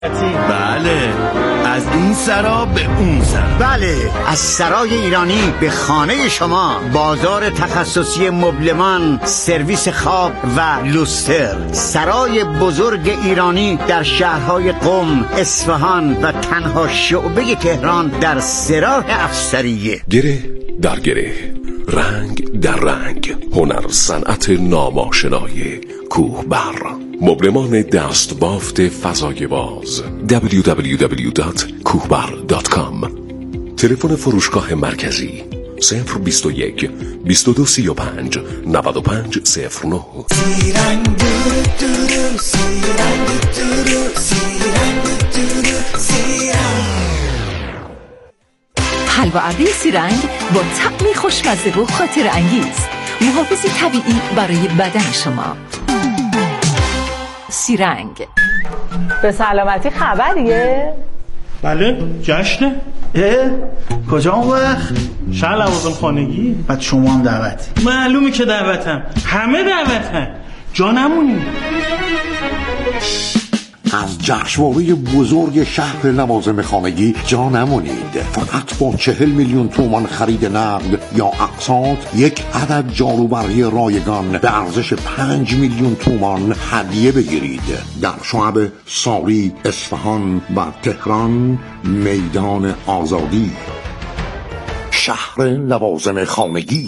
بله، از این سرا به اون سرا. بله، از سرای ایرانی به خانه شما. بازار تخصصی مبلمان، سرویس خواب و لوستر. سرای بزرگ ایرانی در شهرهای قم، اصفهان و تنها شعبه تهران در سراح افسریه. گره در گره، رنگ در رنگ، هنر صنعت ناماشنای کوهبر. مبلمان دست بافت فضای باز www.kuhbar.com. تلفن فروشگاه مرکزی 021 2235 9509. حلوه‌ابی سیرنگ با طعمی خوشمزه و خاطر انگیز، محافظی طبیعی برای بدن شما. سیرنگ. به سلامتی خبریه؟ بله، جشنه. کجا اون وقت؟ شهر لوازم خانگی. بعد شما هم دعوتی؟ معلومه که دعوتم، همه دعوتم، جا نمونی. از جشنواره بزرگ شهر لوازم خانگی جا نمونید. فقط با 40 میلیون تومان خرید نقد یا اقساط یک عدد جاروبرقی رایگان به ارزش 5 میلیون تومان هدیه بگیرید. در شعب ساری، اصفهان و تهران. میدان آزادی. شهر لوازم خانگی.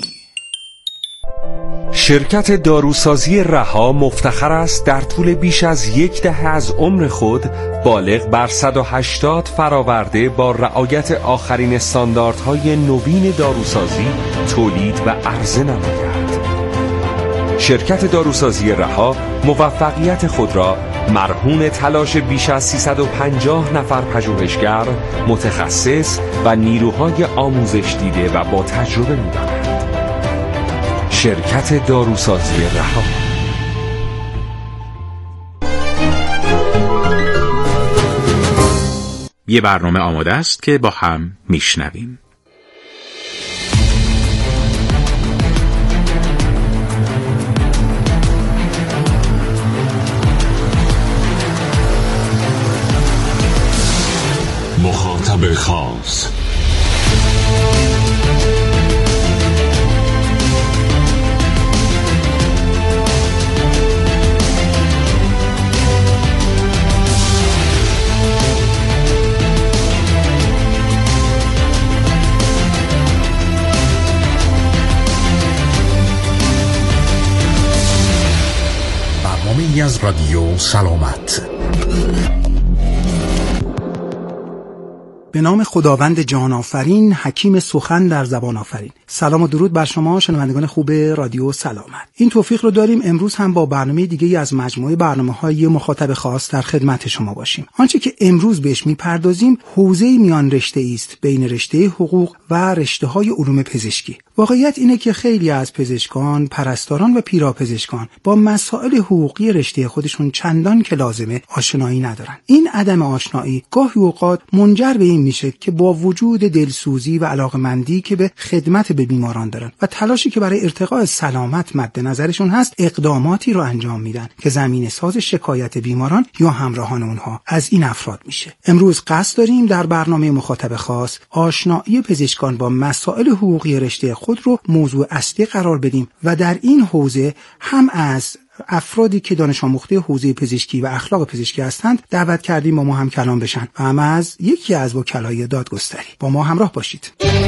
شرکت داروسازی رها مفتخر است در طول بیش از 10 دهه از عمر خود بالغ بر 180 فراورده با رعایت آخرین استانداردهای نوین داروسازی تولید و عرضه نماید. شرکت داروسازی رها موفقیت خود را مرهون تلاش بیش از 350 نفر پژوهشگر، متخصص و نیروهای آموزش دیده و با تجربه می‌داند. شرکت داروسازی رها. یه برنامه آماده است که با هم میشنویم. مخاطب خاص. از رادیو سلامت. به نام خداوند جان آفرین، حکیم سخن در زبان آفرین. سلام و درود بر شما شنوندگان خوب رادیو سلامت. این توفیق رو داریم امروز هم با برنامه دیگه از مجموعه برنامه‌های مخاطب خاص در خدمت شما باشیم. آنچه که امروز بهش میپردازیم حوزه میان رشته‌ای است بین رشته حقوق و رشته‌های علوم پزشکی. واقعیت اینه که خیلی از پزشکان، پرستاران و پیراپزشکان با مسائل حقوقی رشته خودشون چندان که لازمه آشنایی ندارن. این عدم آشنایی گاهی اوقات منجر به این میشه که با وجود دلسوزی و علاقمندی که به خدمت به بیماران دارن و تلاشی که برای ارتقاء سلامت مد نظرشون هست، اقداماتی رو انجام میدن که زمینه ساز شکایت بیماران یا همراهان اونها از این افراد میشه. امروز قصد داریم در برنامه مخاطب خاص آشنایی پزشکان با مسائل حقوقی رشته خود رو موضوع اصلی قرار بدیم و در این حوزه هم از افرادی که دانش آموخته حوزه پزشکی و اخلاق پزشکی هستند دعوت کردیم با ما هم کلام بشن و هم از یکی از وکلای دادگستری. با ما همراه باشید.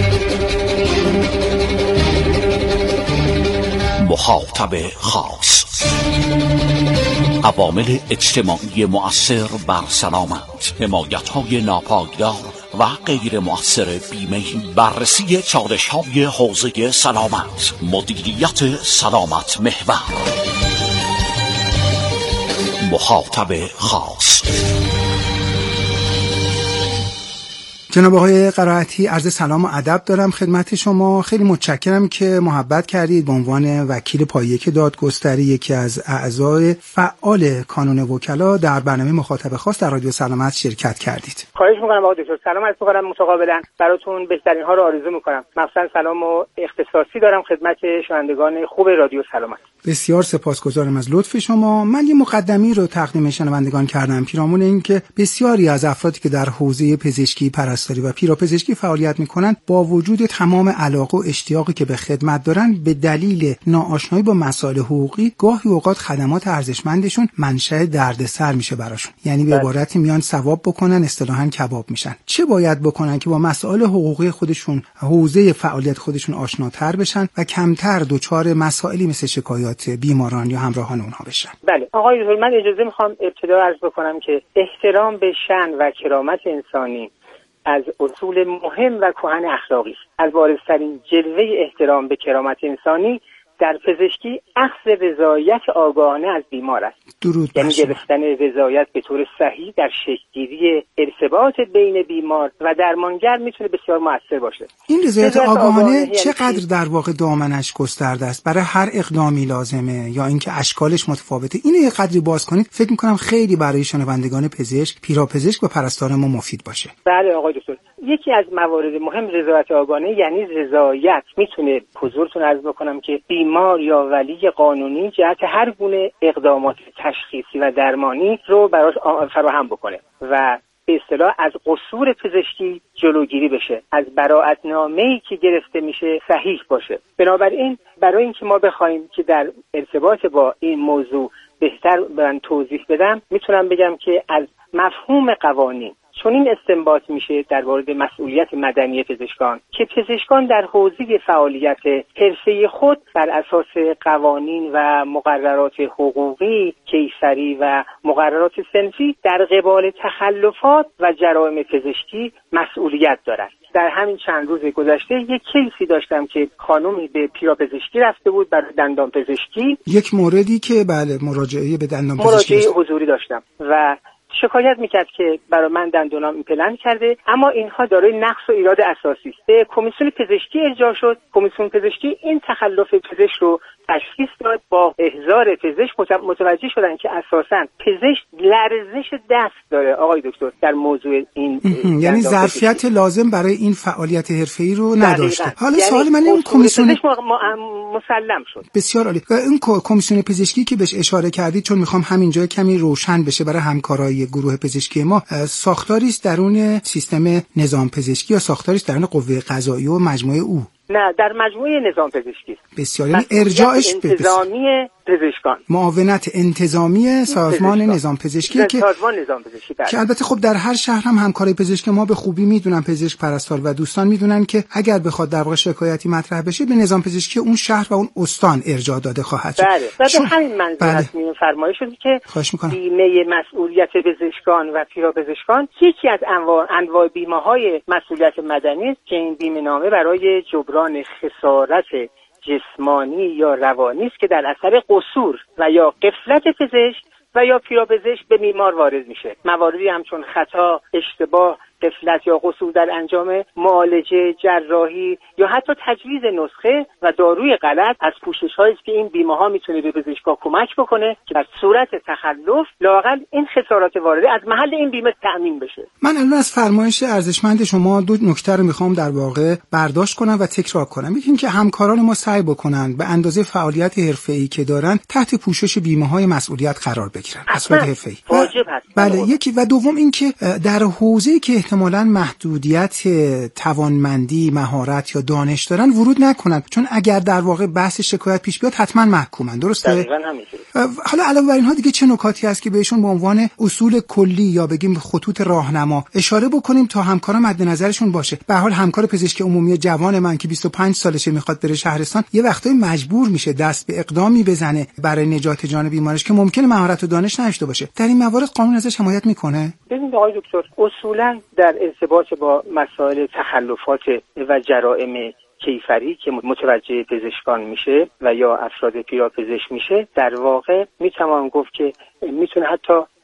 مخاطب خاص. عوامل اجتماعی مؤثر بر سلامت، حمایت‌های ناپایدار و غیر مؤثر بیمه، بررسی چالش‌های حوزه سلامت، مدیریت سلامت محور. مخاطب خاص. جناب آقای قرائتی، عرض سلام و ادب دارم خدمت شما. خیلی متشکرم که محبت کردید به عنوان وکیل پایه‌ای دادگستری، یکی از اعضای فعال کانون وکلا، در برنامه مخاطب خاص در رادیو سلامت شرکت کردید. خواهش می‌کنم آقای دکتر. سلام عرض می‌کنم متقابلا. براتون بهترین ها رو آرزو می‌کنم. مخصوصا سلام و اختصاصی دارم خدمت شنوندگان خوب رادیو سلامت. بسیار سپاسگزارم از لطف شما. من یه مقدمی رو تقدیم شنوندگان کردم پیرامون این که بسیاری از افرادی که در حوزه پزشکی، پرستاری و پیراپزشکی فعالیت میکنن با وجود تمام علاقه و اشتیاقی که به خدمت دارن، به دلیل ناآشنایی با مسائل حقوقی گاهی اوقات خدمات ارزشمندشون منشأ دردسر میشه براشون. یعنی به عبارتی میان ثواب بکنن، اصطلاحاً کباب میشن. چه باید بکنن که با مسائل حقوقی خودشون، حوزه فعالیت خودشون آشناتر بشن و کمتر دچار مسائلی مثل شکایات بیماران یا همراهان اونها بشن؟ بله آقای دکتر، من اجازه میخوام ابتدا عرض بکنم که احترام به شأن و کرامت انسانی از اصول مهم و کهن اخلاقی است. از بارزترین جلوه احترام به کرامت انسانی در پزشکی اخذ رضایت آگاهانه از بیمار است. درود یعنی گرفتن رضایت به طور صحیح در شکل‌گیری ارتباط بین بیمار و درمانگر میتونه بسیار مؤثر باشه. این رضایت آگاهانه چقدر در واقع دامنش گسترده است؟ برای هر اقدامی لازمه یا اینکه اشکالش متفاوته؟ اینو یه قدری باز کنید، فکر می‌کنم خیلی برای شنوندگان پزشک، پیراپزشک و پرستار ما مفید باشه. بله آقای دکتر، یکی از موارد مهم رضایت آگاهانه یعنی رضایت. میتونه حضورتون عرض بکنم که بیمار یا ولی قانونی جهت هر گونه اقدامات تشخیصی و درمانی رو براش فراهم بکنه و به اصطلاح از قصور پزشکی جلوگیری بشه، از براءتنامه‌ای که گرفته میشه صحیح باشه. بنابراین برای اینکه ما بخوایم که در ارتباط با این موضوع بهتر من توضیح بدم، میتونم بگم که از مفهوم قوانین چون این استنباط میشه در مورد مسئولیت مدنی پزشکان که پزشکان در حوزه فعالیت حرفه‌ای خود بر اساس قوانین و مقررات حقوقی، کیفری و مقررات صنفی در قبال تخلفات و جرائم پزشکی مسئولیت دارند. در همین چند روز گذشته یک کیسی داشتم که خانومی به پیراپزشکی رفته بود برای دندان پزشکی. یک موردی که بله مراجعه به دندان پزشکی مراجعه حضوری داشتم و شکایت میکرد که برای من دندونام ایمپلنت کرده، اما اینها دارای نقص و ایراد اساسی است. به کمیسیون پزشکی ارجاع شد. کمیسیون پزشکی این تخلف پزشک رو تشخیص داد. با احضار پزشک متوجه شدن که اساساً پزشک لرزش دست داره آقای دکتر در موضوع این یعنی ظرفیت لازم برای این فعالیت حرفه‌ای رو نداشته. حالا سوال من این کمیسیون مسلم شد. بسیار عالی. این کمیسیون پزشکی که بهش اشاره کردید، چون میخوام همینجا کمی روشن بشه برای همکارای گروه پزشکی ما، ساختاری است درون سیستم نظام پزشکی یا ساختاری است درون قوه قضاییه و مجموعه او؟ نه، در مجموعه نظام پزشکی. بسیار. یعنی ارجاعش به انتظامی پزشکان، معاونت انتظامی سازمان نظام پزشکی که سازمان نظام پزشکی که البته خب در هر شهر هم همکارای پزشک ما به خوبی میدونن، پزشک، پرستار و دوستان میدونن که اگر بخواد در واقع شکایتی مطرح بشه به نظام پزشکی اون شهر و اون استان ارجاع داده خواهد شد. بله. و به همین منظور فرمایش شده که بیمه مسئولیت پزشکان و پیراپزشکان یکی از انواع بیمه‌های مسئولیت مدنی است که این بیمه نامه برای جبران خسارت جسمانی یا روانی است که در اثر قصور و یا غفلت پزشک و یا پیراپزشک به بیمار وارد میشه. مواردی همچون خطا، اشتباه، غفلت یا قصور در انجام معالجه، جراحی یا حتی تجویز نسخه و داروی غلط از پوشش‌هایی است که این بیمه‌ها میتونه به پزشکا کمک بکنه که در صورت تخلف لااقل این خسارات وارده از محل این بیمه تأمین بشه. من الان از فرمایش ارزشمند شما دو نکته رو میخوام در واقع برداشت کنم و تکرار کنم. یکی اینکه همکاران ما سعی بکنن به اندازه فعالیت حرفه‌ای که دارن تحت پوشش بیمه‌های مسئولیت قرار بگیرن. اصلا حرفه‌ای. واجب هست. بله، یکی و دوم اینکه در حوزه‌ای که احتمالاً محدودیت توانمندی، مهارت یا دانش دارن ورود نکنن، چون اگر در واقع بحث شکایت پیش بیاد حتما محکومن. درسته؟ دقیقاً همینطوره. حالا علاوه بر اینها دیگه چه نکاتی هست که بهشون به عنوان اصول کلی یا بگیم خطوط راهنما اشاره بکنیم تا همکارا مد نظرشون باشه؟ به هر حال همکار پزشک عمومی جوان من که 25 سالشه میخواد بره شهرستان، یه وقتایی مجبور میشه دست به اقدامی بزنه برای نجات جان بیمارش که ممکنه مهارت و دانش نداشته باشه. در این موارد قانون ازش حمایت میکنه؟ ببینید آقای دکتر، اصولاً در ارتباط با مسائل تخلفات و جرائم کیفری که متوجه پزشکان میشه و یا افراد پیراپزشک میشه، در واقع میتوان گفت که میتونه حتی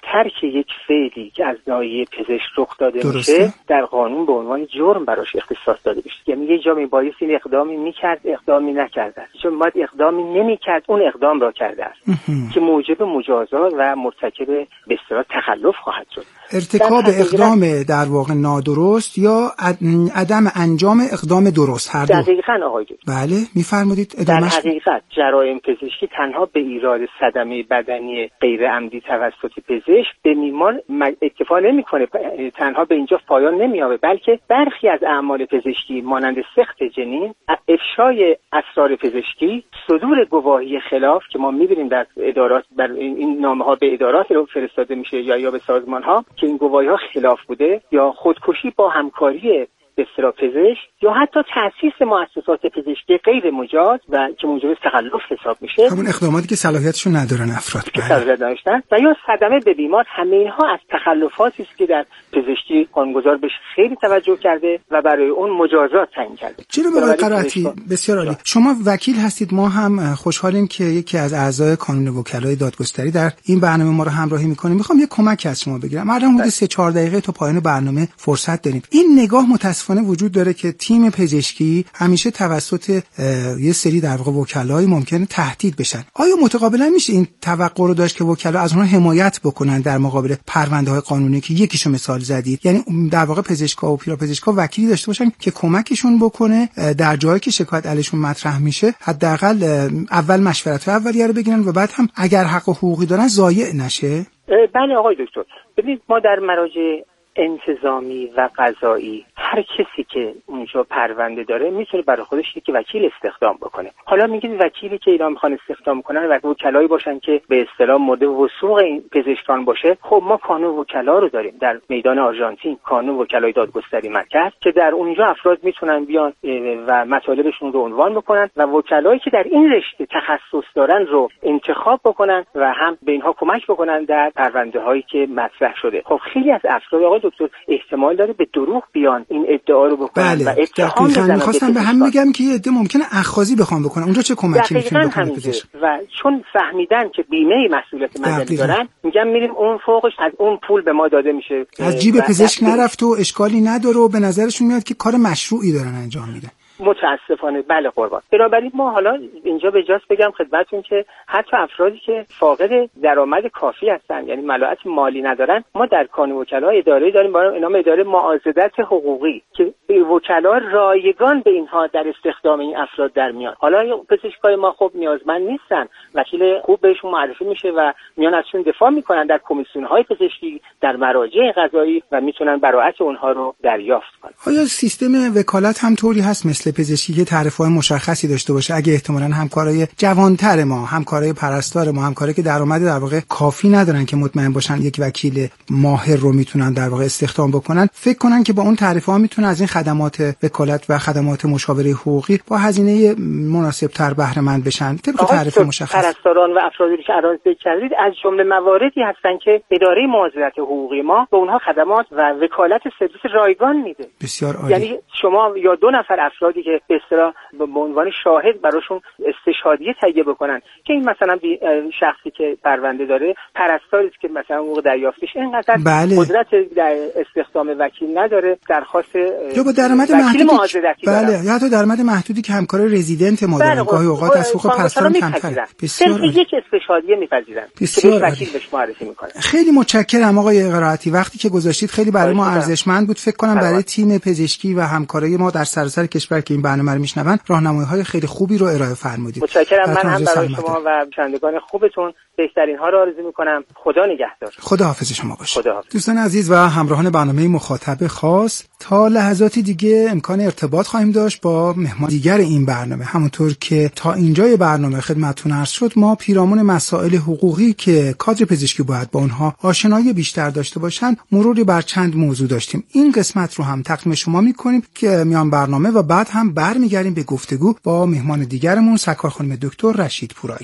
ترک یک فعلی که از ناحیه پزشک رخ داده میشه در قانون به عنوان جرم براش اختصاص داده میشه. یعنی یه جا میبایست این اقدامی میکرد، اقدامی نکرده، چون باید اقدامی نمیکرد اون اقدام را کرده است که موجب مجازات و مرتکب به اصطلاح تخلف خواهد شد. ارتکاب اقدام در واقع نادرست یا عدم انجام اقدام درست، هر دو. دقیقاً آقای دکتر. بله میفرمایید در حقیقت جرایم پزشکی تنها به ایراد صدمه بدنی غیر عمدی توسط پزشک به بیمار اکتفا نمیکنه، تنها به اینجا پایان نمییابه، بلکه برخی از اعمال پزشکی مانند سقط جنین، افشای اسرار پزشکی، صدور گواهی خلاف که ما می‌بینیم در ادارات، بر این نامه‌ها به ادارات فرستاده میشه یا به سازمان‌ها که این گواهی‌ها خلاف بوده، یا خودکشی با همکاری به اصطلاح پزشک، یا حتی تأسیس مؤسسات پزشکی غیر مجاز و که موجب تخلف حساب میشه، همون اقداماتی که صلاحیتشون ندارن افراد که صلاحیت داشتن، و یا صدمه به بیمار. همه اینها از تخلفاتی است که در پزشکی قانونگذار بهش خیلی توجه کرده و برای اون مجازات تعیین کرده. جناب آقای قرائتی، بسیار عالی. شما وکیل هستید، ما هم خوشحالیم که یکی از اعضای کانون وکلای دادگستری در این برنامه ما رو همراهی می‌کنه. می‌خوام یه کمک از شما بگیرم. الان حدود 3-4 دقیقه تا پایان برنامه فرصت داریم. این نگاه متأسفانه وجود داره که تیم پزشکی همیشه توسط یه سری در واقع وکلای ممکنه تهدید بشن. آیا متقابلا میشه این توقع رو داشت که وکلا از اونها حمایت بکنن در مقابل پرونده‌های قانونی که یکیشو مثال زدید؟ یعنی در واقع پزشکا و پیراپزشکا وکیلی داشته باشن که کمکشون بکنه در جایی که شکایت علیشون مطرح میشه، حداقل اول مشورت اولیه رو بگیرن و بعد هم اگر حق و حقوقی دارن ضایع نشه. بله آقای دکتر، ببینید ما در مراجع انتظامی و قضایی هر کسی که اونجا پرونده داره میتونه برای خودش یک وکیل استخدام بکنه. حالا میگید وکیلی که اینا میخوان استخدام کنن و وکلایی باشن که به اصطلاح مورد وثوق این پزشکان باشه. خب ما کانون وکلا رو داریم در میدان آرژانتین، کانون وکلای دادگستری مرکز، که در اونجا افراد میتونن بیان و مطالبشون رو عنوان بکنن و وکلایی که در این رشته تخصص دارن رو انتخاب بکنن و هم به اینها کمک بکنن در پرونده‌هایی که مطرح شده. خب خیلی از افراد آقای دکتر احتمال داره به دروغ بیان این ادعا رو بکنن و اتهام بزنن. می‌خواستم به هم بگم که یه عده ممکنه اخاذی بخوام بکنن. اونجا چه کمکی می‌تونه بکنه پزشک؟ و چون فهمیدن که بیمه مسئولیت مدنی دارن، میگم میریم اون فوقش از اون پول به ما داده میشه، از جیب پزشک نرفت و اشکالی نداره و به نظرشون میاد که کار مشروعی دارن انجام میدن. متاسفانه بله قربان. بنابراین ما حالا اینجا به جاست بگم خدمتتون که حتی افرادی که فاقد درآمد کافی هستن، یعنی ملاحت مالی ندارن، ما در کانون وکلا اداره داریم با نام اداره معاضدت حقوقی که وکلا رایگان به اینها در استخدام این افراد در میان. حالا پزشکای ما خب نیازمند نیستن، وکیل خوب بهشون معرفی میشه و میان ازشون دفاع میکنن در کمیسیون‌های پزشکی، در مراجع قضایی و میتونن براءت اونها رو دریافت کنن. آیا سیستم وکالت هم طوری هست مثل پزشکی که تعرفه‌های مشخصی داشته باشه؟ اگه احتمالاً همکارای جوانتر ما، همکارای پرستار ما، همکارایی که درآمد در واقع کافی ندارن که مطمئن باشن یک وکیل ماهر رو میتونن در واقع استخدام بکنن، فکر کنن که با اون تعرفه‌ها میتونن از این خدمات وکالت و خدمات مشاوره حقوقی با هزینه مناسب‌تر بهره مند بشن طبق تعرفه مشخص. پرستاران و افرادی که الان ذکر کردید از جمله مواردی هستن که اداره معاضدت حقوقی ما به اونها خدمات و وکالت سرویس رایگان میده. بسیار عالی. یعنی شما یا 2 نفر افرادی که به اصطلاح به عنوان شاهد براشون استشهادیه تهیه بکنن که این مثلا شخصی که پرونده داره پرستاری که مثلا حقوق دریافتش اینقدر قدرت در استخدام وکیل نداره، درخواست یا با درآمد محدودی بله یا حتی درآمد محدودی که همکار رزیدنت ما دارن گاهی اوقات از حقوق پرستار کمتره. بسیار یک استشهادیه میپذیرن که وکیل بهش معرفی میکنه. خیلی متشکرم آقای قرائتی، وقتی که گذاشتید خیلی برای ما ارزشمند بود. فکر کنم برای تیم پزشکی و همکارای ما در سراسر کشور که این برنامه رو میشنون راهنمایی‌های خیلی خوبی رو ارائه فرمودید. متشکرم. من هم برای شما و شنوندگان خوبتون بهترین ها رو آرزو میکنم. خدا نگهدار. خدا حافظ شما باشه. دوستان عزیز و همراهان برنامه مخاطب خاص، تا لحظاتی دیگه امکان ارتباط خواهیم داشت با مهمان دیگر این برنامه. همونطور که تا اینجای برنامه خدمتتون عرض شد، ما پیرامون مسائل حقوقی که کادر پزشکی باید با اونها آشنایی بیشتر داشته باشن مروری بر چند موضوع داشتیم. این قسمت رو هم تقدیم شما میکنیم که میان برنامه و بعد هم برمیگردیم به گفتگو با مهمان دیگرمون، سرکار خانم دکتر رشید پورایی.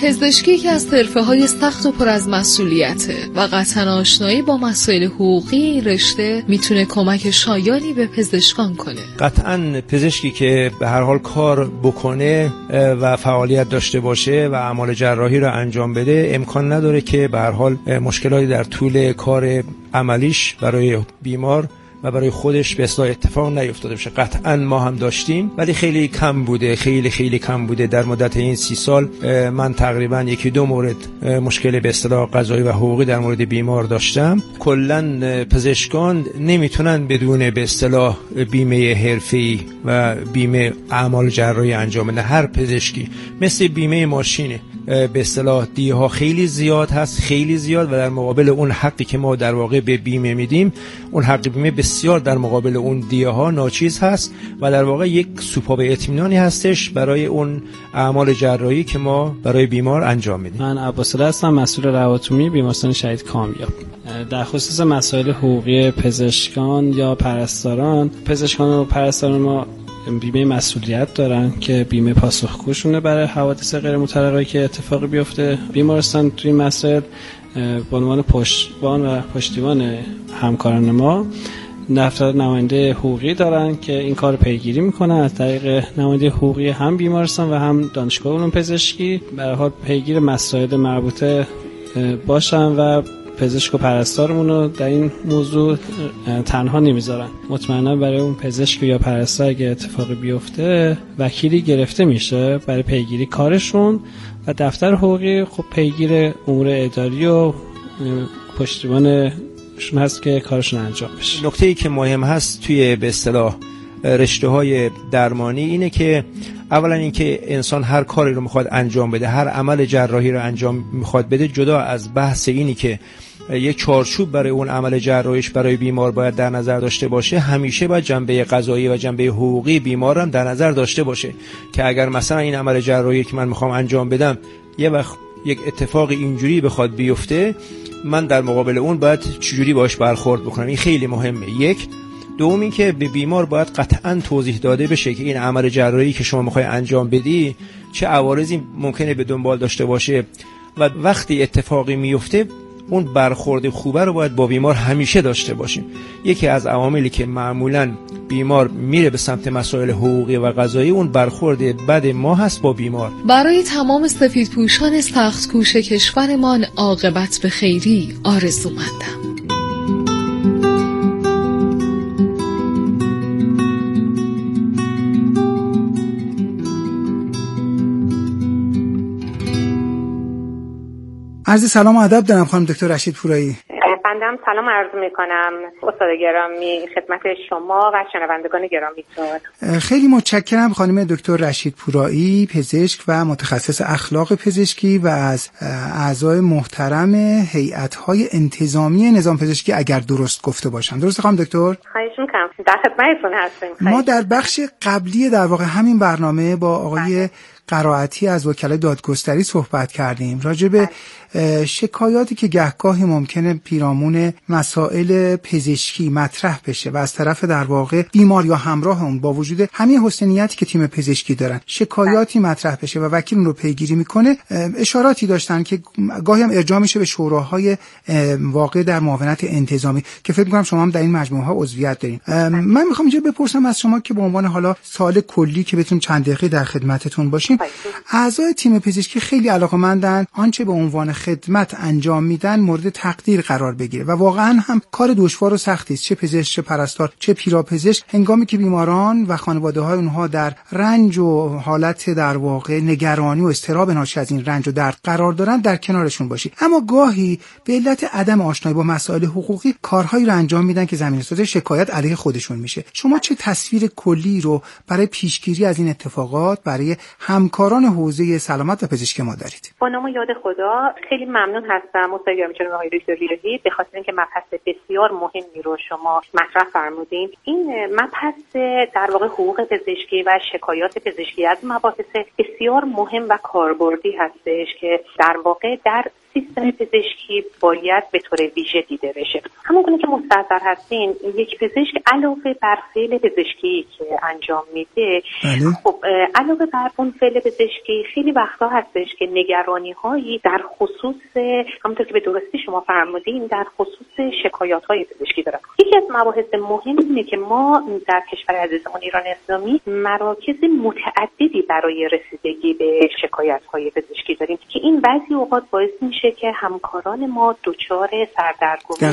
پزشکی یکی از حرفه‌های سخت و پر از مسئولیته و قطعاً آشنایی با مسائل حقوقی این رشته میتونه کمک شایانی به پزشکان کنه. قطعاً پزشکی که به هر حال کار بکنه و فعالیت داشته باشه و اعمال جراحی رو انجام بده امکان نداره که به هر حال مشکلاتی در طول کار عملیش برای بیمار و برای خودش به اصطلاح اتفاق نیفتاده باشه. قطعا ما هم داشتیم ولی خیلی کم بوده، خیلی کم بوده. در مدت این 30 سال من تقریبا 1-2 مورد مشکل به اصطلاح قضایی و حقوقی در مورد بیمار داشتم. کلا پزشکان نمیتونن بدون به اصطلاح بیمه حرفه‌ای و بیمه اعمال جراحی انجام بدن. هر پزشکی مثل بیمه ماشینه، به اصطلاح دیه ها خیلی زیاد هست، خیلی زیاد، و در مقابل اون حقی که ما در واقع به بیمه میدیم، اون حق بیمه بسیار در مقابل اون دیه ها ناچیز هست و در واقع یک سوپاب اطمینانی هستش برای اون اعمال جراحی که ما برای بیمار انجام میدیم. من عباس‌الله هستم، مسئول رواتومی بیمارستان شهید کامیاب. در خصوص مسائل حقوقی پزشکان یا پرستاران، پزشکان و پرستاران ما بیمه مسئولیت دارن که بیمه پاسخگوشونه برای حوادث غیر مترقبه که اتفاقی بیفته. بیمارستان توی این مسائل به عنوان پشتیبان و پشتیبان همکاران ما دفتر نماینده حقوقی دارن که این کار پیگیری میکنن از طریق نماینده حقوقی هم بیمارستان و هم دانشگاه علوم پزشکی، به هر حال پیگیر مسائل مربوطه باشن و پزشک و پرستارمون رو در این موضوع تنها نمیذارن. مطمئنا برای اون پزشک یا پرستار اگه اتفاقی بیفته وکیلی گرفته میشه برای پیگیری کارشون و دفتر حقوقی خب پیگیر امور اداری و پشتیبانشون هست که کارشون انجام بشه. نکته‌ای که مهم هست توی به اصطلاح رشته‌های درمانی اینه که اولا اینکه انسان هر کاری رو میخواد انجام بده، هر عمل جراحی رو انجام میخواد بده، جدا از بحث اینی که یک چارچوب برای اون عمل جراحیش برای بیمار باید در نظر داشته باشه، همیشه باید جنبه قضایی و جنبه حقوقی بیمار هم در نظر داشته باشه که اگر مثلا این عمل جراحی که من میخوام انجام بدم یه وقت یک اتفاق اینجوری بخواد بیفته، من در مقابل اون باید چجوری باش برخورد بکنم. این خیلی مهمه. یک. دوم این که به بیمار باید قطعاً توضیح داده بشه که این عمل جراحی که شما میخوای انجام بدی چه عوارضی ممکنه به دنبال داشته باشه و وقتی اتفاقی میفته اون برخورد خوبه رو باید با بیمار همیشه داشته باشیم. یکی از عواملی که معمولاً بیمار میره به سمت مسائل حقوقی و قضایی اون برخورد بد ما هست با بیمار. برای تمام سفیدپوشان سخت کوش کشورمان عاقبت به خیری آرزومندم. عرض سلام و ادب دارم خانم دکتر رشید پورایی. بندم سلام عرض میکنم استاد گرامی خدمت شما و شنوندگان گرامیتون. خیلی متشکرم خانم دکتر رشید پورایی، پزشک و متخصص اخلاق پزشکی و از اعضای محترم هیئت‌های انتظامی نظام پزشکی اگر درست گفته باشم. درست خانم دکتر؟ خواهش می‌کنم. در خدمتتون هستیم. ما در بخش قبلی در واقع همین برنامه با آقای قرائتی از وکلای دادگستری صحبت کردیم راجع به شکایاتی که گهگاهی ممکنه پیرامون مسائل پزشکی مطرح بشه و از طرف در واقع بیمار یا همراه اون با وجود همین حسن نیتی که تیم پزشکی دارن شکایاتی مطرح بشه و وکیل اون رو پیگیری میکنه. اشاراتی داشتن که گاهی هم ارجاع میشه به شوراهای واقع در معاونت انتظامی که فکر میکنم شما هم در این مجموعه ها عضویت دارین. من میخوام اینجا بپرسم از شما که به عنوان حالا سوال کلی که بتون چند دقیقه در خدمتتون باشیم، اعضای تیم پزشکی خیلی علاقه‌مندن آنچه به عنوان خدمت انجام میدن مورد تقدیر قرار بگیره و واقعا هم کار دشوار و سختی است، چه پزشک چه پرستار چه پیراپزشک، هنگامی که بیماران و خانواده‌های اونها در رنج و حالت در واقع نگرانی و اضطراب ناشی از این رنج و درد قرار دارن در کنارشون باشی. اما گاهی به علت عدم آشنایی با مسائل حقوقی کارهایی رو انجام میدن که زمینه‌ساز شکایت علیه خودشون میشه. شما چه تصویر کلی رو برای پیشگیری از این اتفاقات برای همکاران حوزه سلامت و پزشکی ما دارید؟ با نام یاد خدا خیلی ممنون هستم استاد گرامی جناب آقای دکتر ریاضی به خاطر اینکه مبحث بسیار مهمی رو شما مطرح فرمودین. این مبحث در واقع حقوق پزشکی و شکایات پزشکی از مباحث بسیار مهم و کاربردی هستش که در واقع در سیستم پزشکی باید به طور ویژه دیده بشه. همونگونه که مستحضر هستین یک پزشک علاوه بر فعل پزشکی که انجام میده، خب علاوه بر اون فعل پزشکی خیلی وقتا هستش که نگرانی هایی در خصوص، همونطور که به درستی شما فرمودین، در خصوص شکایات های پزشکی دارن. یکی از مباحث مهم اینه که ما در کشور عزیزمون ایران اسلامی مراکز متعددی برای رسیدگی به شکایت های پزشکی داریم که این بعضی اوقات باعث میشه که همکاران ما دچار سردرگمی،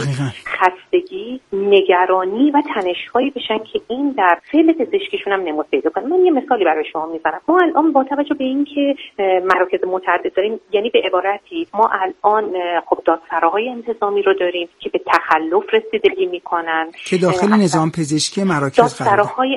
خستگی، نگرانی و تنش‌هایی بشن که این در فعل پزشکیشون هم نمود پیدا کنه. من یه مثالی برای شما میزنم. ما الان با توجه به اینکه مراکز متعدد داریم، یعنی به عبارتی ما الان خب دادسراهای انتظامی رو داریم که به تخلف رسیدگی میکنن که داخل نظام پزشکی مراکز دادسراهای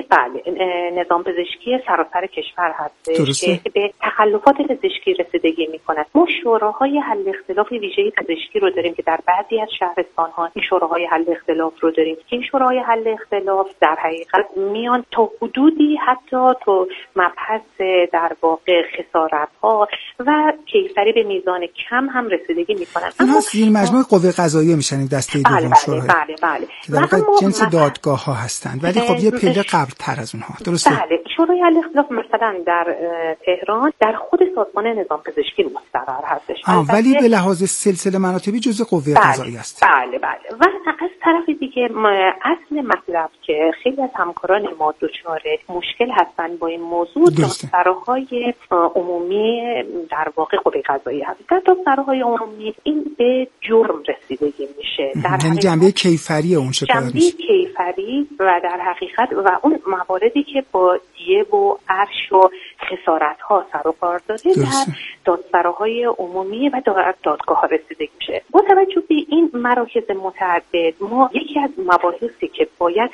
نظام پزشکی سراسر کشور هست که به تخلفات پزشکی رسیدگی میکنن. ما شوراهای حل اختلاف ویژه پزشکی رو داریم که در بعضی از شهرستان‌ها این شوراهای حل اختلاف رو داریم که این شوراهای حل اختلاف در حقیقت میان تا حدودی حتی تو مبحث در واقع خسارت‌ها و کیفری به میزان کم هم رسیدگی میکنن. اما زیر مجموعه قوه قضاییه میشن این دسته دوم شورای. بله. در واقع جنس دادگاه‌ها هستند ولی خب یه پله قبل‌تر از اونها. درسته؟ بله. شورای حل اختلاف مثلا در تهران در خود سازمان نظام پزشکی مستقر هستش. ولی به لحاظ سلسله مراتبی جزء قوه قضاییه است. بله. و از طرف دیگه اصل مطلب که خیلی از همکاران ما دچار مشکل هستن با این موضوع، دادسراهای عمومی در واقع قوه قضاییه هست. در دادسراهای عمومی این به جرم رسیدگی میشه، یعنی جنبه کیفری اون شکایت میشه. جنبه کیفری و در حقیقت و اون مواردی که با دیه و عرش و خسارت ها سر و کار داره در دادسراهای عمومی و دادگاه ها رسیدگی میشه. با توجه به این مراکز متعدد، ما یکی از مباحثی که باید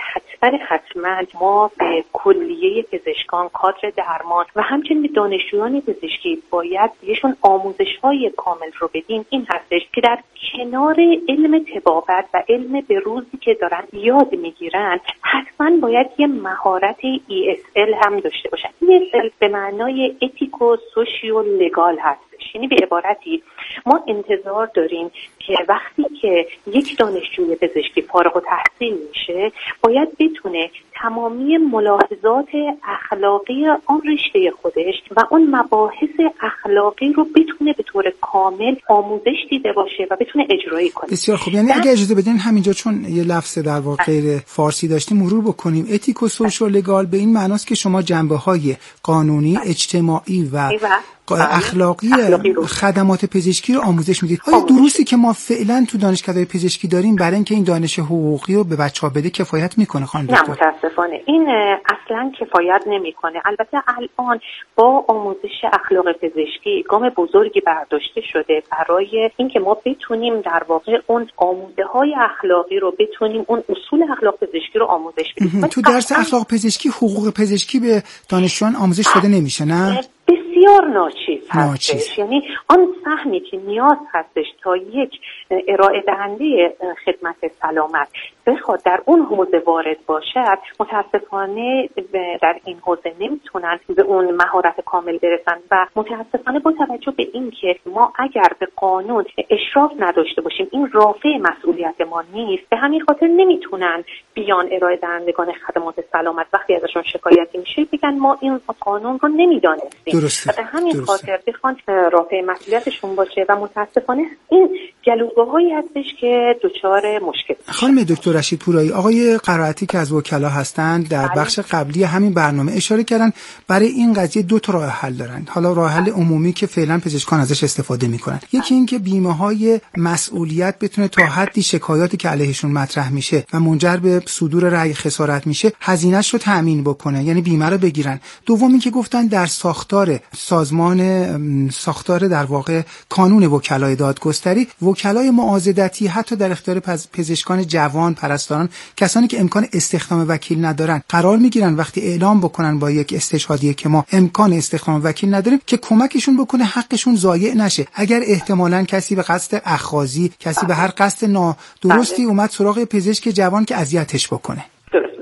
حتما ما به کلیه پزشکان، کادر درمان و همچنین دانشجویان پزشکی باید بهشون آموزش‌های کامل رو بدیم این هستش که در کنار علم طبابت و علم به روزی که دارن یاد میگیرن، حتما باید یه مهارت ESL هم داشته باشن. ESL به معنای اتیکو سوشیو لگال هستش. یعنی به عبارتی ما انتظار داریم که وقتی که یک دانشجوی پزشکی فارغ التحصیل میشه باید بتونه تمامی ملاحظات اخلاقی آن رشته خودش و اون مباحث اخلاقی رو بتونه به طور کامل آموزش دیده باشه و بتونه اجرایی کنه. بسیار خوب. یعنی اگه اجازه بدین همینجا چون یه لفظ در واقع غیر فارسی داشتیم مرور بکنیم. اتیک و سوشال لگال به این معناست که شما جنبه‌های قانونی، اجتماعی و اخلاقی خدمات پزشکی رو آموزش میدید. آیا دروسی که ما فعلا تو دانشکده‌های پزشکی داریم برای اینکه این دانش حقوقی رو به بچه‌ها بده کفایت میکنه خانم دکتر؟ نه متاسفانه این اصلا کفایت نمیکنه. البته الان با آموزش اخلاق پزشکی گام بزرگی برداشته شده برای اینکه ما بتونیم در واقع اون آموزه‌های اخلاقی رو بتونیم اون اصول اخلاق پزشکی رو آموزش بدیم. تو درس اخلاق پزشکی حقوق پزشکی به دانشجویان آموزش داده نمیشه نه؟ بسیار ناچیز هستش. یعنی آن سهمی که نیاز هستش تا یک ارائه دهنده خدمت سلامت بخواد در اون حوزه وارد باشد، متاسفانه در این حوزه نمیتونن به اون مهارت کامل برسن و متاسفانه با توجه به این که ما اگر به قانون اشراف نداشته باشیم این رافع مسئولیت ما نیست، به همین خاطر نمیتونن بیان ارائه دهندگان خدمات سلامت وقتی ازشون شکایتی میشه بگن ما این قانون رو نمیدانستیم. درسته. به همین خاطر بخوان رافع مسئولیتشون باشه و متاسفانه این گلوگاهایی هستش که دچار مشکل. خانم دکتر رشید پورایی، آقای قرائتی که از وکلا هستند در بخش قبلی همین برنامه اشاره کردن برای این قضیه دو تا راه حل دارن. حالا راه حل عمومی که فعلا پزشکان ازش استفاده میکنن، یکی این که بیمه‌های مسئولیت بتونه تا حدی شکایاتی که علیهشون مطرح میشه و منجر به صدور رأی خسارت میشه هزینه‌اش رو تأمین بکنه، یعنی بیمه رو بگیرن. دومی که گفتن در ساختار در واقع کانون وکلای دادگستری، وکلای معاضدتی حتی در اختیار پزشکان جوان، پرستاران، کسانی که امکان استخدام وکیل ندارن قرار میگیرن وقتی اعلام بکنن با یک استشهادیه که ما امکان استخدام وکیل نداریم که کمکشون بکنه حقشون ضایع نشه. اگر احتمالاً کسی به قصد اخاذی، کسی به هر قصد نادرستی اومد سراغ پزشک جوان که اذیتش بکنه.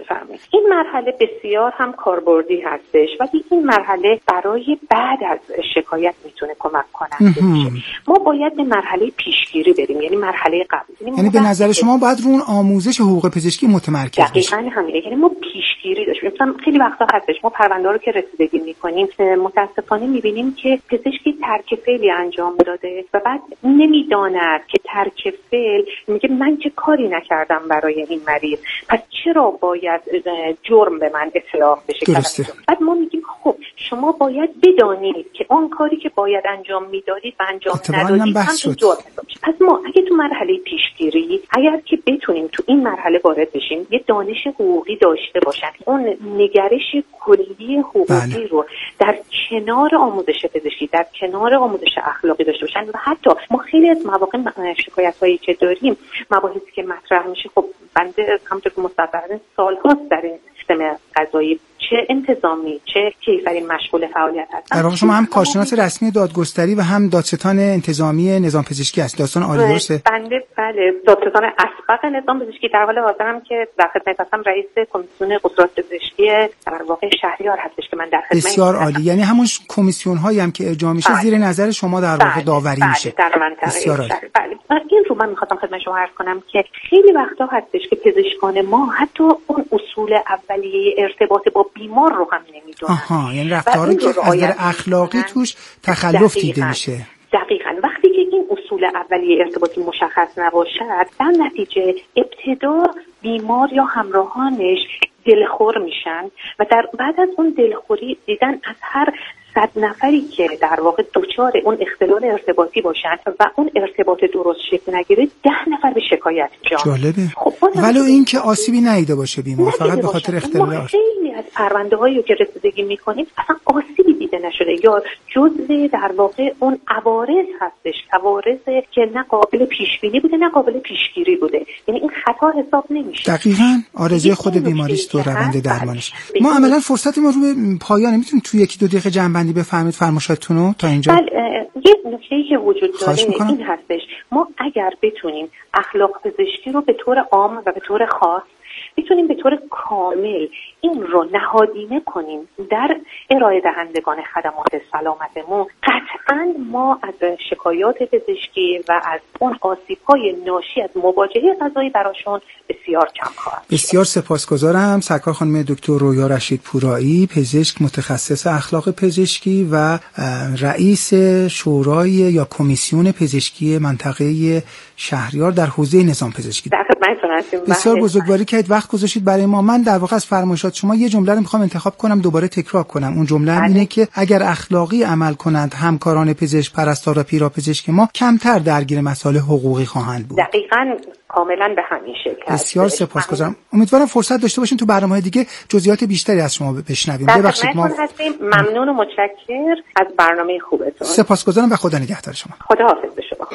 این مرحله بسیار هم کاربردی هستش، ولی این مرحله برای بعد از شکایت میتونه کمک کننده باشه. ما باید به مرحله پیشگیری بریم، یعنی مرحله قبل. یعنی به نظر شما باید رو اون آموزش حقوق پزشکی متمرکز بشیم. دقیقاً همینه، یعنی ما پیشگیری داشتیم. مثلا خیلی وقتا هستش ما پرونده رو که رسیدگی میکنیم متاسفانه میبینیم که پزشکی ترک فعلی انجام داده و بعد نمیداند که ترک فعل، میگه من چه کاری نکردم برای این مریض، پس چرا باید جرم به من اطلاق بشه؟ بعد ما میگیم خب شما باید بدانید که اون کاری که باید انجام میدادید و انجام ندادید هم جرم. پس ما اگه تو مرحله پیشگیری اگر که بتونیم تو این مرحله وارد بشیم، یه دانش حقوقی داشته باشن، اون نگرش کلی حقوقی رو در کنار آموزش پزشکی، در کنار آموزش اخلاقی داشته باشن. و حتی ما خیلی از مواقع شکایت‌هایی که داریم، مباحثی که مطرح میشه، خب بنده همونطور که مستقیما سال‌هاست در این سیستم قضایی چه انتظامی چه کیفری مشغول فعالیت هستن. در واقع شما هم کارشناس رسمی دادگستری و هم دادستان انتظامی نظام پزشکی هست. داستان عالی درسته؟ بله دادستان اسبق نظام پزشکی. در حال حاضرم که در خدمت هستم رئیس کمیسیون قضات پزشکی در واقع شهریار هستش که من در خدمت. بسیار عالی. یعنی همون کمیسیون هایی هم که ارجاع میشه زیر نظر شما در واقع داوری میشه. در منطقه بله. این رو من می‌خواستم خدمت شما عرض کنم که خیلی وقتا هستش که پزشکان ما حتی اون اصول اولیه ارتباط با بیمار رو هم نمیدونن. یعنی رفتاری که از نظر اخلاقی توش تخلف دیده میشه. دقیقاً. وقتی که این اصول اولیه ارتباطی مشخص نباشد، در نتیجه ابتدا بیمار یا همراهانش دلخور میشن و بعد از اون دلخوری دیدن از هر 100 نفری که در واقع دچار اون اختلال ارتباطی باشن و اون ارتباط درست شکل نگیره، 10 نفر به شکایت میان. جالبه. خب ولو این که آسیبی ندیده باشه بیمار، فقط به خاطر اختلال. خیلی از پرونده‌هایی که رسیدگی میکنیم اصلا آسیبی دیده نشده یا جزء در واقع اون عوارض هستش، عوارض که نه قابل پیش بینی بوده نه قابل پیشگیری بوده، یعنی این خطا حساب نمیشه. دقیقاً آرزوی خود بیماری است و روند درمانش. ما عملاً فرصت ما رو به پایان، میتونیم تو 1-2 دقیقه جنبندی بفهمید فرمایشاتتون رو تا اینجا؟ یه نکته‌ای که وجود داره این هستش، ما اگر بتونیم اخلاق پزشکی رو به طور عام و به طور خاص میتونیم به طور کامل این رو نهادینه کنیم در ارائه دهندگان خدمات سلامتمون، قطعاً ما از شکایات پزشکی و از اون آسیب‌های ناشی از مواجهه قضایی براشون بسیار کم خواهد. بسیار سپاسگزارم. سرکار خانم دکتر رویا رشید پورایی، پزشک متخصص اخلاق پزشکی و رئیس شورای یا کمیسیون پزشکی منطقه شهریار در حوزه نظام پزشکی. در خدمتتون هستیم. بسیار بزرگواری کردید، وقت گذاشتید برای ما. من در واقع از فرمایشات شما یه جمله رو میخوام انتخاب کنم، دوباره تکرار کنم. اون جمله اینه که اگر اخلاقی عمل کنند همکاران پزشک، پرستار و پیراپزشک ما کمتر درگیر مسائل حقوقی خواهند بود. دقیقاً کاملا به همین شکل. بسیار سپاسگزارم. امیدوارم فرصت داشته باشیم تو برنامه‌های دیگه جزئیات بیشتری از شما بشنویم. ببخشید ما هستیم. ممنون و متشکر از برنامه خوبتون. سپاسگزارم و خدا نگهدار شما. خدا حافظ به شما.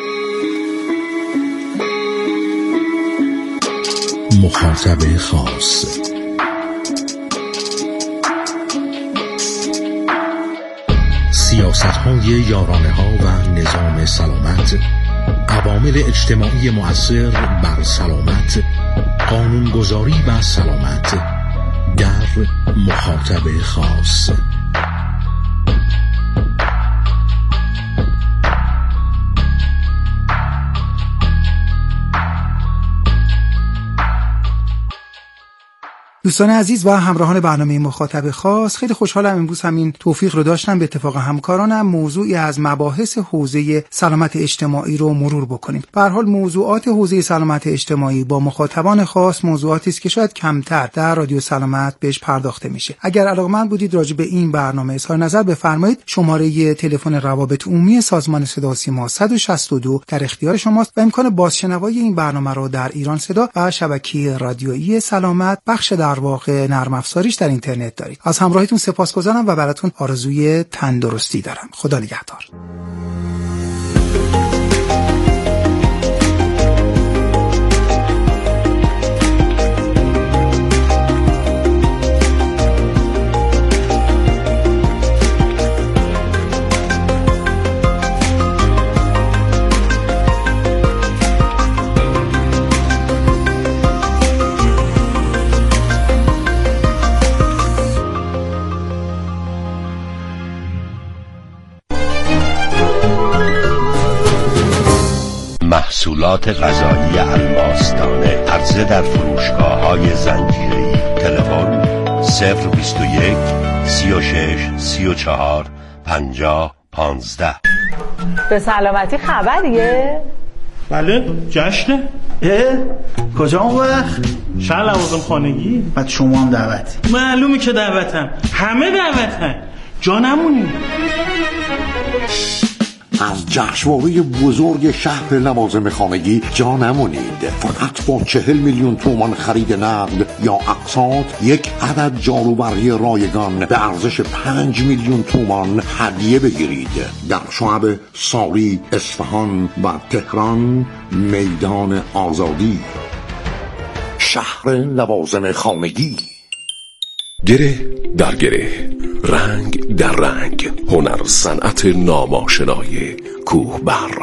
مخاطب خاص. سیاست‌های یارانه‌ها و نظام سلامت، عوامل اجتماعی مؤثر بر سلامت، قانونگذاری و سلامت در مخاطب خاص. دوستان عزیز و همراهان برنامه مخاطب خاص، خیلی خوشحالم امروز همین توفیق رو داشتم به اتفاق همکارانم موضوعی از مباحث حوزه سلامت اجتماعی رو مرور بکنیم. به هر حال موضوعات حوزه سلامت اجتماعی با مخاطبان خاص موضوعاتی است که شاید کمتر در رادیو سلامت بهش پرداخته میشه. اگر علاقه‌مند بودید راجع به این برنامه اظهار نظر بفرمایید. شماره تلفن روابط عمومی سازمان صدا و سیما 162 در اختیار شماست و امکان بازشنوایی این برنامه رو در ایران صدا و شبکه رادیویی سلامت بخش در واقع نرم افزاریش در اینترنت دارید. از همراهیتون سپاسگزارم و براتون آرزوی تندرستی دارم. خدا نگهدار. محصولات غذایی الماسدانه عرضه در فروشگاه‌های زنجیره‌ای. تلفن 021 36 34 50 15. به سلامتی خبریه؟ بله جشنه. کجا اون وقت؟ شهر لوازم خانگی. بعد شما هم دعوتی؟ معلومه که دعوتم، همه دعوتن، جا نمونی. از جشنواره بزرگ شهر لوازم خانگی جا نمونید. فقط با 40 میلیون تومان خرید نقد یا اقساط یک عدد جاروبرقی رایگان به ارزش 5 میلیون تومان هدیه بگیرید. در شعب ساری، اصفهان و تهران. میدان آزادی. شهر لوازم خانگی. گره در گره، رنگ در رنگ، هنر صنعت ناماشنای کوهبر.